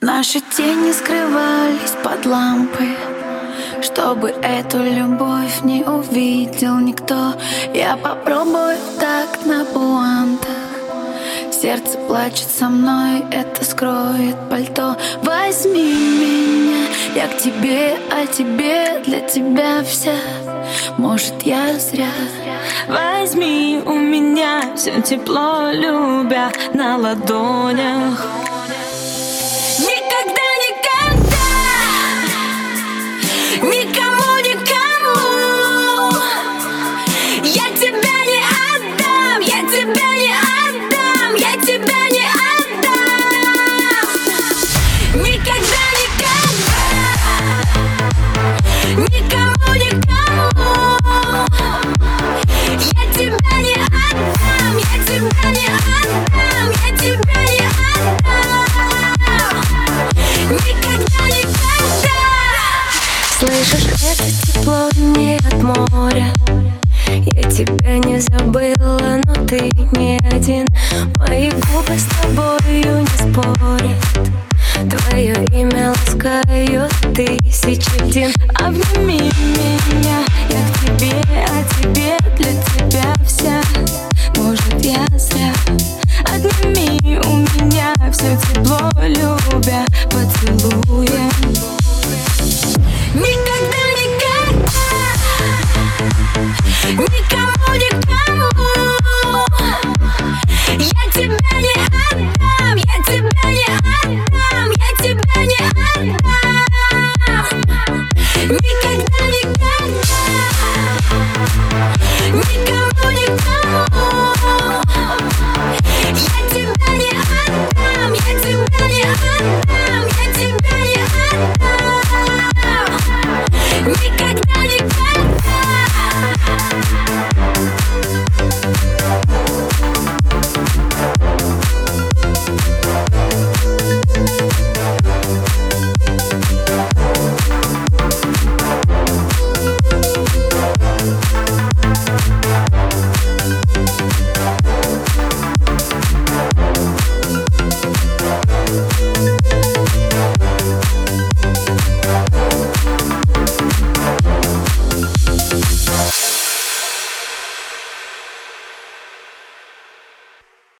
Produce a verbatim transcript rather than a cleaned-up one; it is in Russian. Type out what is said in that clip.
Наши тени скрывались под лампой, чтобы эту любовь не увидел никто. Я попробую так на пуантах. Сердце плачет со мной, это скроет пальто. Возьми меня, я к тебе, а тебе, для тебя вся. Может, я зря. Возьми у меня все тепло, любя на ладонях. Никогда, никогда, никому, никому я тебя не отдам, я тебя не отдам, я тебя не отдам. Никогда, никогда, никому, никому я тебя не отдам, я тебя не отдам, я тебя не отдам. Никогда, никогда. Слышишь, это тепло не от моря. Я тебя не забыла, но ты не один. Мои губы с тобою не спорят. Твое имя ласкают тысячи дин. Обними меня, я к тебе, а тебе, для тебя вся. Может, я зря. Отними у меня все тепло, любя поцелуем. Никогда, никогда, никогда.